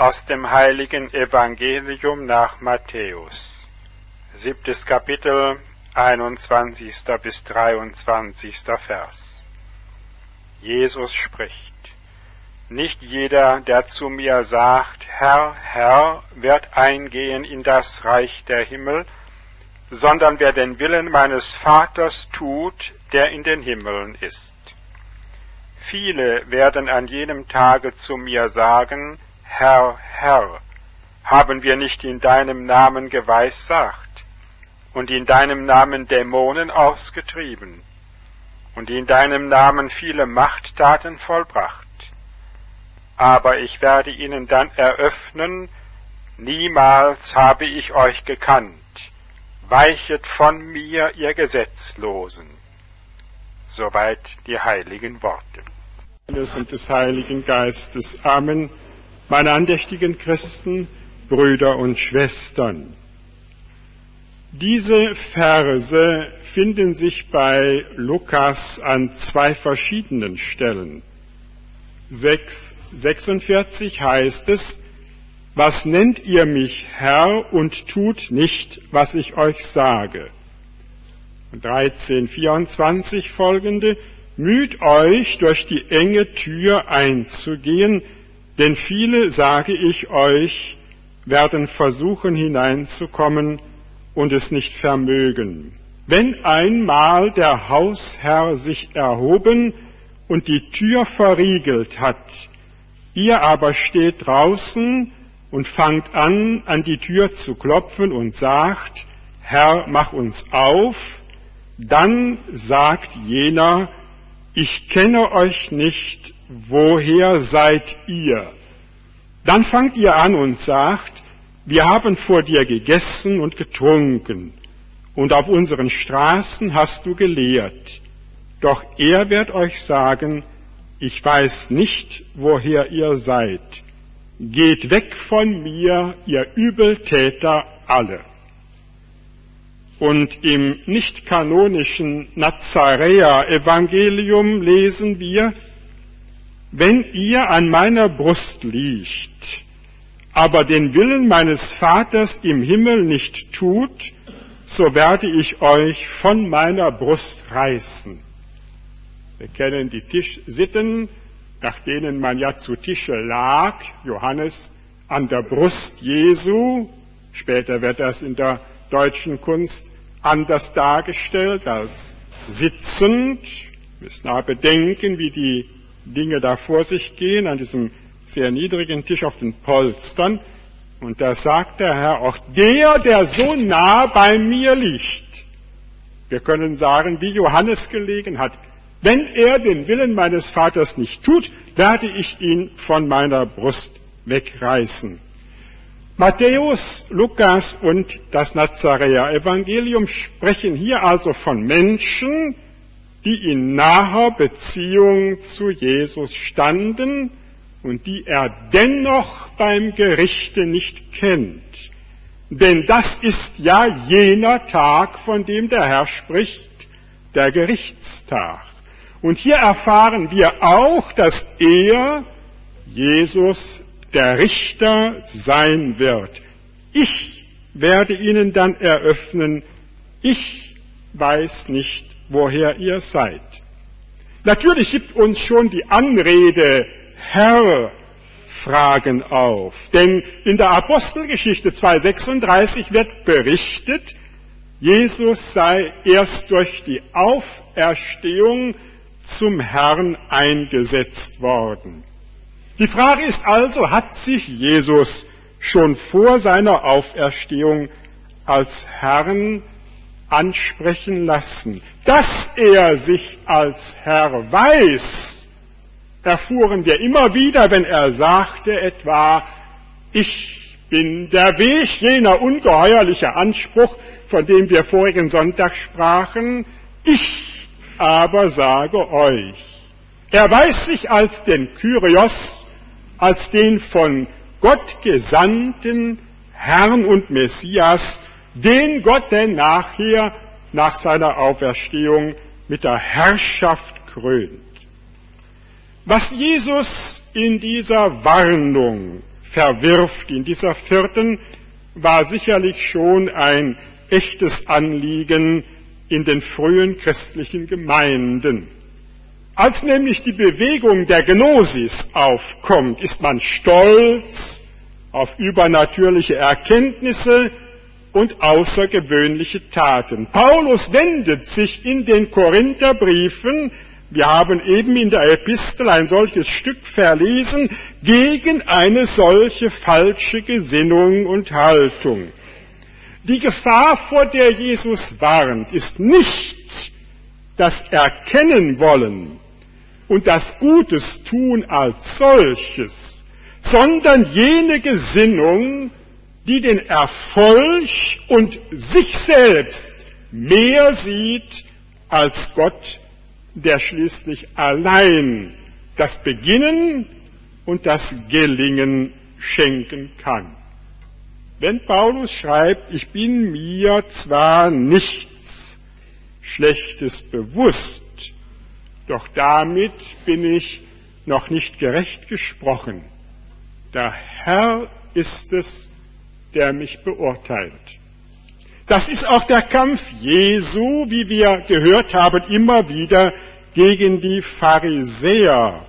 Aus dem heiligen Evangelium nach Matthäus, 7. Kapitel, 21. bis 23. Vers. Jesus spricht: Nicht jeder, der zu mir sagt, Herr, Herr, wird eingehen in das Reich der Himmel, sondern wer den Willen meines Vaters tut, der in den Himmeln ist. Viele werden an jenem Tage zu mir sagen, Herr, Herr, haben wir nicht in deinem Namen geweissagt und in deinem Namen Dämonen ausgetrieben und in deinem Namen viele Machttaten vollbracht? Aber ich werde ihnen dann eröffnen, niemals habe ich euch gekannt, weichet von mir, ihr Gesetzlosen. Soweit die heiligen Worte. Und des Heiligen Geistes. Amen. Meine andächtigen Christen, Brüder und Schwestern. Diese Verse finden sich bei Lukas an zwei verschiedenen Stellen. 6,46 heißt es: Was nennt ihr mich Herr und tut nicht, was ich euch sage? Und 13,24 folgende: Müht euch, durch die enge Tür einzugehen, denn viele, sage ich euch, werden versuchen hineinzukommen und es nicht vermögen. Wenn einmal der Hausherr sich erhoben und die Tür verriegelt hat, ihr aber steht draußen und fangt an die Tür zu klopfen und sagt, Herr, mach uns auf, dann sagt jener, ich kenne euch nicht, woher seid ihr? Dann fangt ihr an und sagt, wir haben vor dir gegessen und getrunken, und auf unseren Straßen hast du gelehrt. Doch er wird euch sagen, ich weiß nicht, woher ihr seid. Geht weg von mir, ihr Übeltäter alle. Und im nicht-kanonischen Nazaräer-Evangelium lesen wir, wenn ihr an meiner Brust liegt, aber den Willen meines Vaters im Himmel nicht tut, so werde ich euch von meiner Brust reißen. Wir kennen die Tischsitten, nach denen man ja zu Tische lag, Johannes an der Brust Jesu, später wird das in der deutschen Kunst anders dargestellt als sitzend. Wir müssen aber bedenken, wie die Dinge da vor sich gehen, an diesem sehr niedrigen Tisch auf den Polstern. Und da sagt der Herr, auch der so nah bei mir liegt, wir können sagen, wie Johannes gelegen hat, wenn er den Willen meines Vaters nicht tut, werde ich ihn von meiner Brust wegreißen. Matthäus, Lukas und das Nazaräer-Evangelium sprechen hier also von Menschen, die in naher Beziehung zu Jesus standen und die er dennoch beim Gerichte nicht kennt. Denn das ist ja jener Tag, von dem der Herr spricht, der Gerichtstag. Und hier erfahren wir auch, dass er, Jesus, der Richter sein wird. Ich werde ihnen dann eröffnen, ich weiß nicht, woher ihr seid. Natürlich gibt uns schon die Anrede Herr Fragen auf, denn in der Apostelgeschichte 2,36 wird berichtet, Jesus sei erst durch die Auferstehung zum Herrn eingesetzt worden. Die Frage ist also, hat sich Jesus schon vor seiner Auferstehung als Herrn ansprechen lassen? Dass er sich als Herr weiß, erfuhren wir immer wieder, wenn er sagte etwa, ich bin der Weg, jener ungeheuerliche Anspruch, von dem wir vorigen Sonntag sprachen, ich aber sage euch. Er weiß sich als den Kyrios, als den von Gott gesandten Herrn und Messias, den Gott denn nachher, nach seiner Auferstehung, mit der Herrschaft krönt. Was Jesus in dieser Warnung verwirft in dieser vierten, war sicherlich schon ein echtes Anliegen in den frühen christlichen Gemeinden. Als nämlich die Bewegung der Gnosis aufkommt, ist man stolz auf übernatürliche Erkenntnisse und außergewöhnliche Taten. Paulus wendet sich in den Korintherbriefen, wir haben eben in der Epistel ein solches Stück verlesen, gegen eine solche falsche Gesinnung und Haltung. Die Gefahr, vor der Jesus warnt, ist nicht das Erkennen wollen und das Gutes tun als solches, sondern jene Gesinnung, die den Erfolg und sich selbst mehr sieht als Gott, der schließlich allein das Beginnen und das Gelingen schenken kann. Wenn Paulus schreibt, ich bin mir zwar nichts Schlechtes bewusst, doch damit bin ich noch nicht gerecht gesprochen. Der Herr ist es, der mich beurteilt. Das ist auch der Kampf Jesu, wie wir gehört haben, immer wieder gegen die Pharisäer.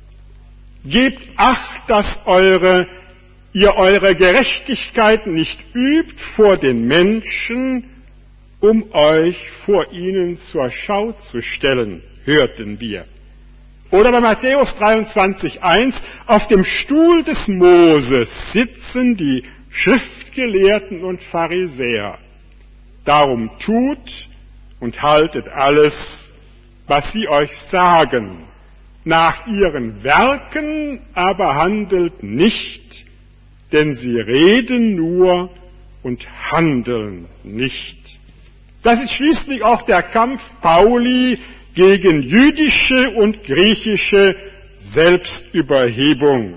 Gebt Acht, dass ihr eure Gerechtigkeit nicht übt vor den Menschen, um euch vor ihnen zur Schau zu stellen, hörten wir. Oder bei Matthäus 23,1, auf dem Stuhl des Moses sitzen die Schriftgelehrten und Pharisäer. Darum tut und haltet alles, was sie euch sagen. Nach ihren Werken aber handelt nicht, denn sie reden nur und handeln nicht. Das ist schließlich auch der Kampf Pauli gegen jüdische und griechische Selbstüberhebung.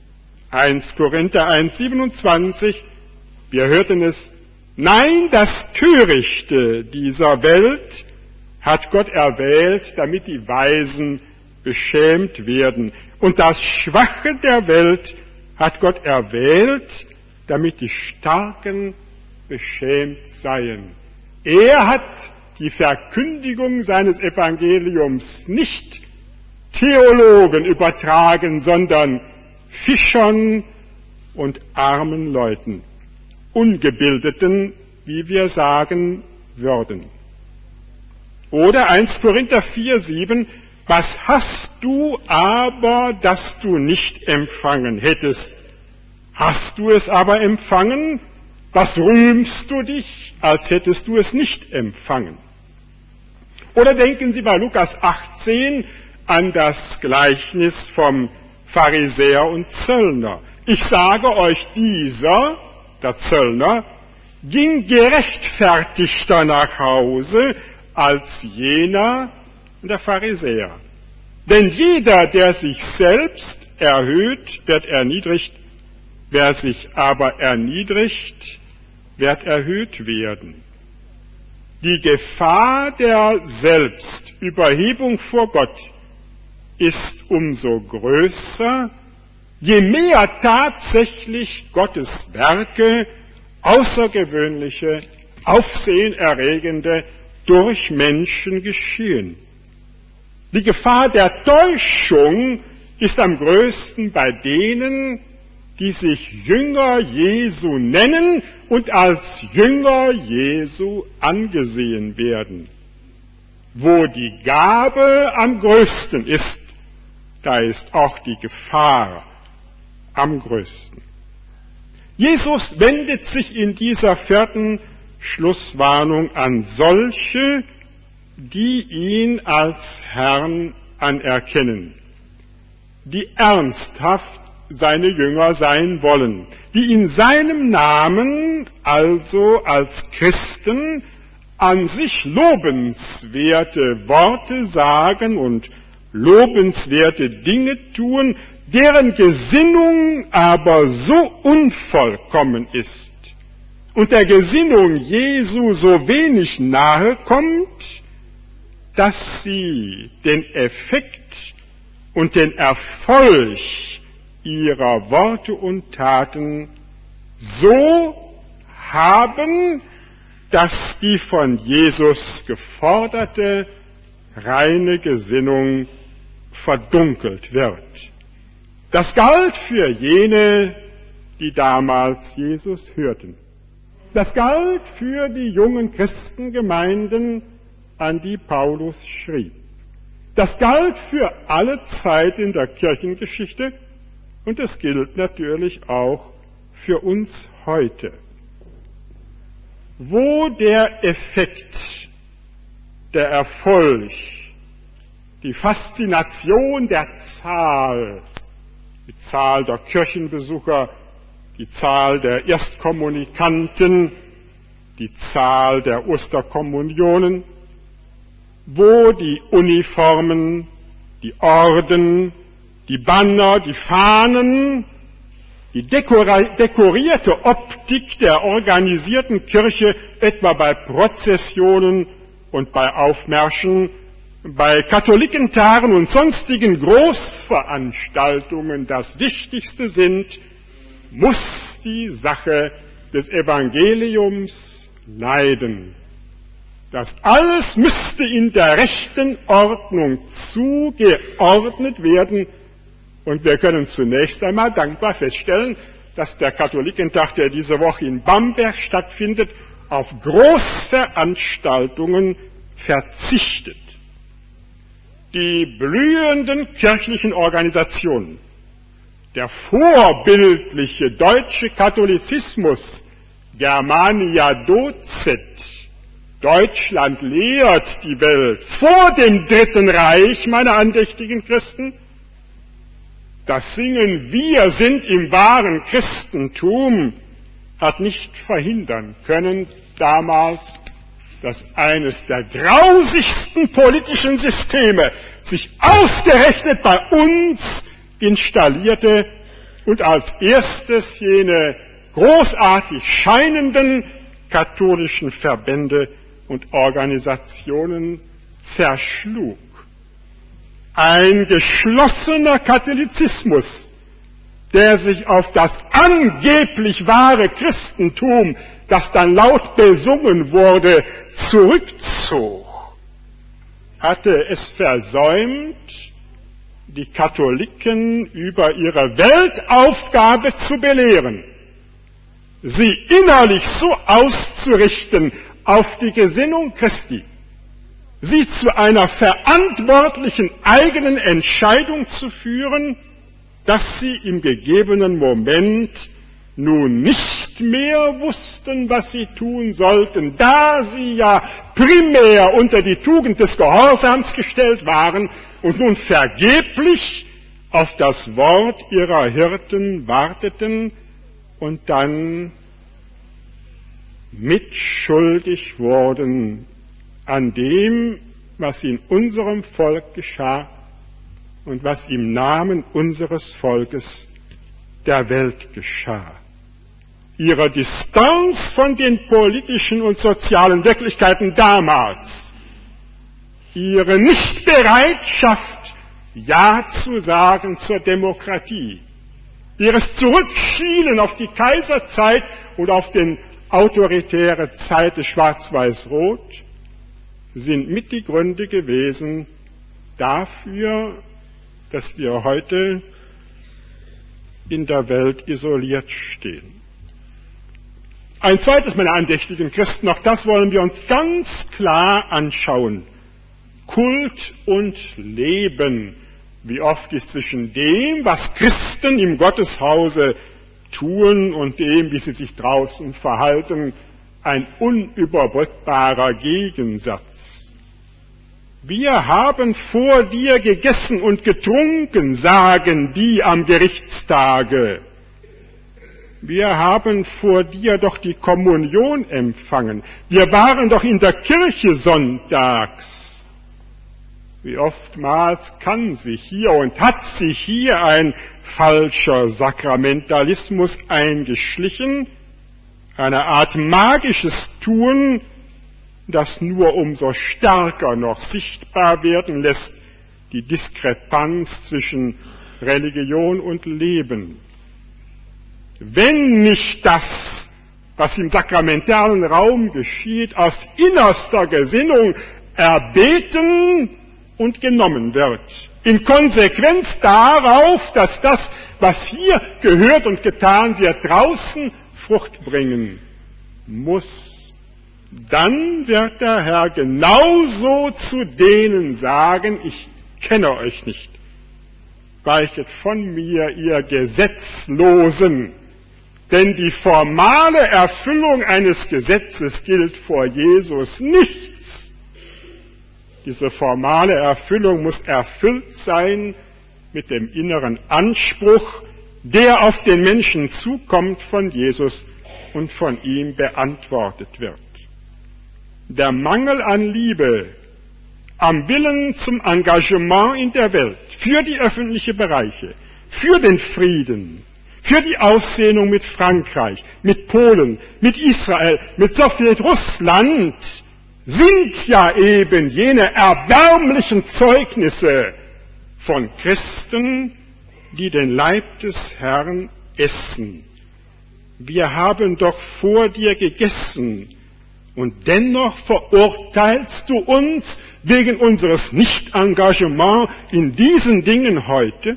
1 Korinther 1,27, wir hörten es, nein, das Törichte dieser Welt hat Gott erwählt, damit die Weisen beschämt werden. Und das Schwache der Welt hat Gott erwählt, damit die Starken beschämt seien. Er hat die Verkündigung seines Evangeliums nicht Theologen übertragen, sondern Fischern und armen Leuten, Ungebildeten, wie wir sagen würden. Oder 1 Korinther 4,7, was hast du aber, das du nicht empfangen hättest? Hast du es aber empfangen? Was rühmst du dich, als hättest du es nicht empfangen? Oder denken Sie bei Lukas 18 an das Gleichnis vom Pharisäer und Zöllner. Ich sage euch, dieser, der Zöllner, ging gerechtfertigter nach Hause als jener, der Pharisäer. Denn jeder, der sich selbst erhöht, wird erniedrigt, wer sich aber erniedrigt, wird erhöht werden. Die Gefahr der Selbstüberhebung vor Gott ist umso größer, je mehr tatsächlich Gottes Werke, außergewöhnliche, aufsehenerregende, durch Menschen geschehen. Die Gefahr der Täuschung ist am größten bei denen, die sich Jünger Jesu nennen und als Jünger Jesu angesehen werden. Wo die Gabe am größten ist, da ist auch die Gefahr am größten. Jesus wendet sich in dieser vierten Schlusswarnung an solche, die ihn als Herrn anerkennen, die ernsthaft seine Jünger sein wollen, die in seinem Namen, also als Christen, an sich lobenswerte Worte sagen und lobenswerte Dinge tun, deren Gesinnung aber so unvollkommen ist und der Gesinnung Jesu so wenig nahe kommt, dass sie den Effekt und den Erfolg ihrer Worte und Taten so haben, dass die von Jesus geforderte reine Gesinnung verdunkelt wird. Das galt für jene, die damals Jesus hörten. Das galt für die jungen Christengemeinden, an die Paulus schrieb. Das galt für alle Zeit in der Kirchengeschichte und es gilt natürlich auch für uns heute. Wo der Effekt, der Erfolg, die Faszination der Zahl, die Zahl der Kirchenbesucher, die Zahl der Erstkommunikanten, die Zahl der Osterkommunionen, wo die Uniformen, die Orden, die Banner, die Fahnen, die dekorierte Optik der organisierten Kirche, etwa bei Prozessionen und bei Aufmärschen, bei Katholikentagen und sonstigen Großveranstaltungen das Wichtigste sind, muss die Sache des Evangeliums leiden. Das alles müsste in der rechten Ordnung zugeordnet werden. Und wir können zunächst einmal dankbar feststellen, dass der Katholikentag, der diese Woche in Bamberg stattfindet, auf Großveranstaltungen verzichtet. Die blühenden kirchlichen Organisationen, der vorbildliche deutsche Katholizismus, Germania Docet, Deutschland lehrt die Welt vor dem Dritten Reich, meine andächtigen Christen. Das Singen Wir sind im wahren Christentum hat nicht verhindern können damals, dass eines der grausigsten politischen Systeme sich ausgerechnet bei uns installierte und als erstes jene großartig scheinenden katholischen Verbände und Organisationen zerschlug. Ein geschlossener Katholizismus, der sich auf das angeblich wahre Christentum, das dann laut besungen wurde, zurückzog, hatte es versäumt, die Katholiken über ihre Weltaufgabe zu belehren, sie innerlich so auszurichten auf die Gesinnung Christi, sie zu einer verantwortlichen eigenen Entscheidung zu führen, dass sie im gegebenen Moment nun nicht mehr wussten, was sie tun sollten, da sie ja primär unter die Tugend des Gehorsams gestellt waren und nun vergeblich auf das Wort ihrer Hirten warteten und dann mitschuldig wurden an dem, was in unserem Volk geschah und was im Namen unseres Volkes der Welt geschah. Ihre Distanz von den politischen und sozialen Wirklichkeiten damals, ihre Nichtbereitschaft, Ja zu sagen zur Demokratie, ihres Zurückschielen auf die Kaiserzeit und auf den autoritäre Zeit des Schwarz-Weiß-Rot sind mit die Gründe gewesen dafür, dass wir heute in der Welt isoliert stehen. Ein zweites, meine andächtigen Christen, auch das wollen wir uns ganz klar anschauen. Kult und Leben. Wie oft ist zwischen dem, was Christen im Gotteshause tun und dem, wie sie sich draußen verhalten, ein unüberbrückbarer Gegensatz. Wir haben vor dir gegessen und getrunken, sagen die am Gerichtstage. Wir haben vor dir doch die Kommunion empfangen. Wir waren doch in der Kirche sonntags. Wie oftmals kann sich hier und hat sich hier ein falscher Sakramentalismus eingeschlichen, eine Art magisches Tun, das nur umso stärker noch sichtbar werden lässt, die Diskrepanz zwischen Religion und Leben. Wenn nicht das, was im sakramentalen Raum geschieht, aus innerster Gesinnung erbeten und genommen wird. In Konsequenz darauf, dass das, was hier gehört und getan wird, draußen Frucht bringen muss, dann wird der Herr genauso zu denen sagen, ich kenne euch nicht. Weichet von mir, ihr Gesetzlosen. Denn die formale Erfüllung eines Gesetzes gilt vor Jesus nichts. Diese formale Erfüllung muss erfüllt sein mit dem inneren Anspruch, der auf den Menschen zukommt von Jesus und von ihm beantwortet wird. Der Mangel an Liebe, am Willen zum Engagement in der Welt, für die öffentlichen Bereiche, für den Frieden, für die Aussehnung mit Frankreich, mit Polen, mit Israel, mit Sowjetrussland, sind ja eben jene erbärmlichen Zeugnisse von Christen, die den Leib des Herrn essen. Wir haben doch vor dir gegessen, und dennoch verurteilst du uns wegen unseres Nicht-Engagements in diesen Dingen heute?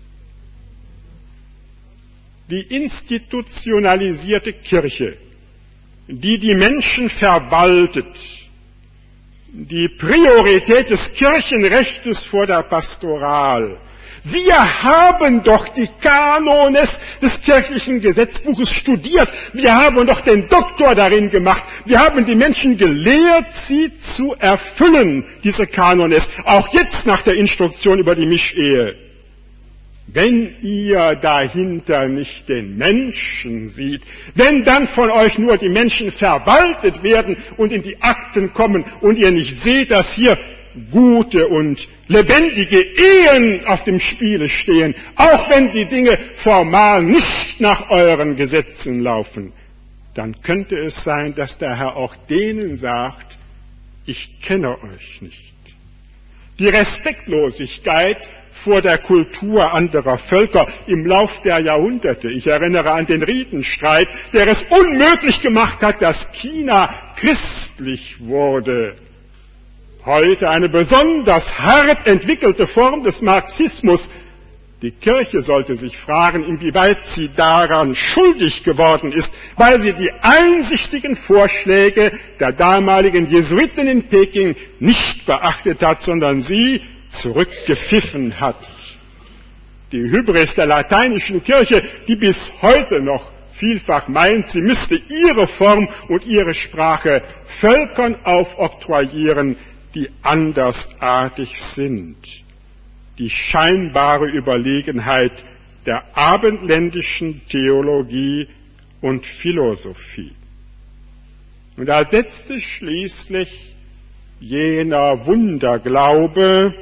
Die institutionalisierte Kirche, die die Menschen verwaltet, die Priorität des Kirchenrechtes vor der Pastoral. Wir haben doch die Kanones des kirchlichen Gesetzbuches studiert. Wir haben doch den Doktor darin gemacht. Wir haben die Menschen gelehrt, sie zu erfüllen, diese Kanones. Auch jetzt nach der Instruktion über die Mischehe. Wenn ihr dahinter nicht den Menschen seht, wenn dann von euch nur die Menschen verwaltet werden und in die Akten kommen und ihr nicht seht, dass hier gute und lebendige Ehen auf dem Spiele stehen, auch wenn die Dinge formal nicht nach euren Gesetzen laufen, dann könnte es sein, dass der Herr auch denen sagt, ich kenne euch nicht. Die Respektlosigkeit vor der Kultur anderer Völker im Lauf der Jahrhunderte. Ich erinnere an den Ritenstreit, der es unmöglich gemacht hat, dass China christlich wurde. Heute eine besonders hart entwickelte Form des Marxismus. Die Kirche sollte sich fragen, inwieweit sie daran schuldig geworden ist, weil sie die einsichtigen Vorschläge der damaligen Jesuiten in Peking nicht beachtet hat, sondern sie zurückgepfiffen hat. Die Hybris der lateinischen Kirche, die bis heute noch vielfach meint, sie müsste ihre Form und ihre Sprache Völkern aufoktroyieren, die andersartig sind. Die scheinbare Überlegenheit der abendländischen Theologie und Philosophie. Und als letztes schließlich jener Wunderglaube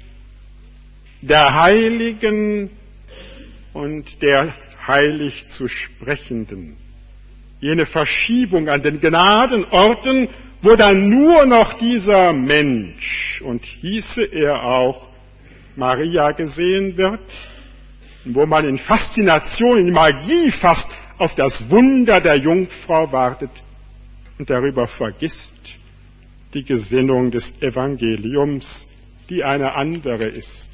der Heiligen und der heilig zu Sprechenden. Jene Verschiebung an den Gnadenorten, wo dann nur noch dieser Mensch, und hieße er auch Maria, gesehen wird, wo man in Faszination, in Magie fast auf das Wunder der Jungfrau wartet und darüber vergisst die Gesinnung des Evangeliums, die eine andere ist,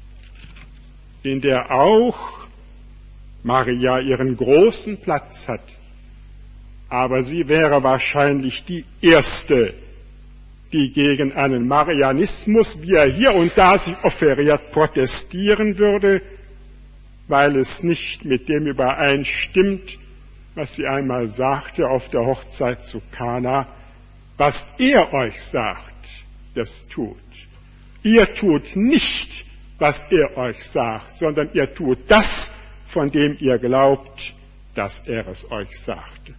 in der auch Maria ihren großen Platz hat. Aber sie wäre wahrscheinlich die Erste, die gegen einen Marianismus, wie er hier und da sich offeriert, protestieren würde, weil es nicht mit dem übereinstimmt, was sie einmal sagte auf der Hochzeit zu Kana. Was er euch sagt, das tut. Ihr tut nicht, was er euch sagt, sondern ihr tut das, von dem ihr glaubt, dass er es euch sagte.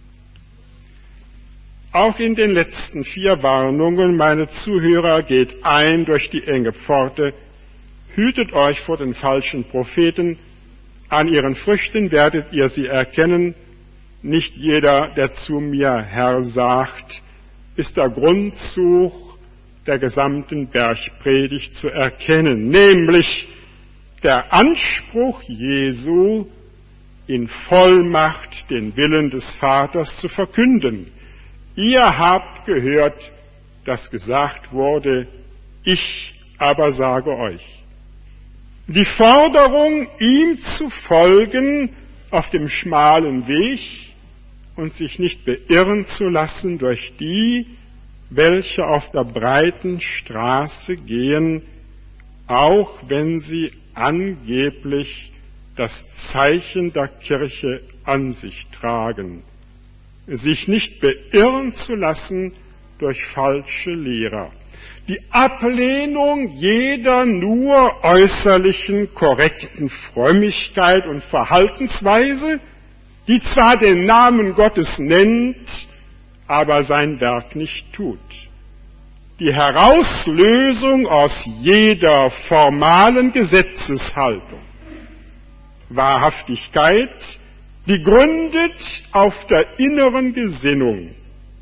Auch in den letzten 4 Warnungen, meine Zuhörer, geht ein durch die enge Pforte, hütet euch vor den falschen Propheten, an ihren Früchten werdet ihr sie erkennen, nicht jeder, der zu mir Herr sagt, ist der Grundzug der gesamten Bergpredigt zu erkennen, nämlich, der Anspruch Jesu, in Vollmacht den Willen des Vaters zu verkünden. Ihr habt gehört, dass gesagt wurde, ich aber sage euch. Die Forderung, ihm zu folgen auf dem schmalen Weg und sich nicht beirren zu lassen durch die, welche auf der breiten Straße gehen, auch wenn sie angeblich das Zeichen der Kirche an sich tragen, sich nicht beirren zu lassen durch falsche Lehrer. Die Ablehnung jeder nur äußerlichen, korrekten Frömmigkeit und Verhaltensweise, die zwar den Namen Gottes nennt, aber sein Werk nicht tut. Die Herauslösung aus jeder formalen Gesetzeshaltung. Wahrhaftigkeit, die gründet auf der inneren Gesinnung.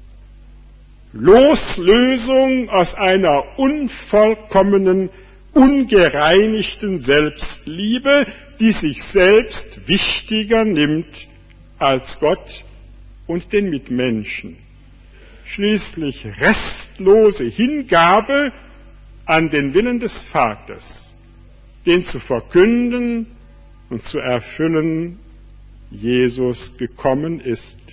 Loslösung aus einer unvollkommenen, ungereinigten Selbstliebe, die sich selbst wichtiger nimmt als Gott und den Mitmenschen. Schließlich restlose Hingabe an den Willen des Vaters, den zu verkünden und zu erfüllen Jesus gekommen ist